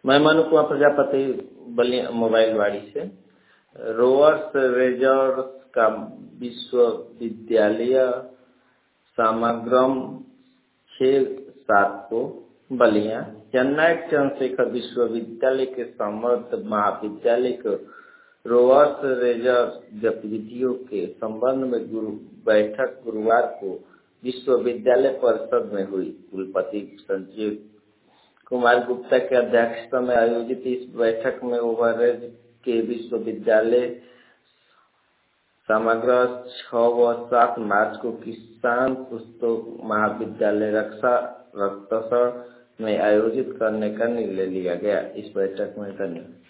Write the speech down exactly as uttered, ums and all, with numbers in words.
मैं मनु कुमार प्रजापति बलिया मोबाइल वाड़ी से। रोवर्स रेजर्स का विश्वविद्यालय समग्रम छः सात को बलिया, जननायक चंद्रशेखर विश्वविद्यालय के समर्थ महाविद्यालय को रोवर्स रेजर्स गतिविधियों के संबंध में गुरु बैठक गुरुवार को विश्वविद्यालय परिषद में हुई। कुलपति संजीव कुमार गुप्ता की अध्यक्षता में आयोजित इस बैठक में ओवरहेड के विश्वविद्यालय समग्र छह व सात मार्च को किसान पुस्तक महाविद्यालय रक्षा रक्तसर में आयोजित करने का निर्णय लिया गया। इस बैठक में धन्यवाद।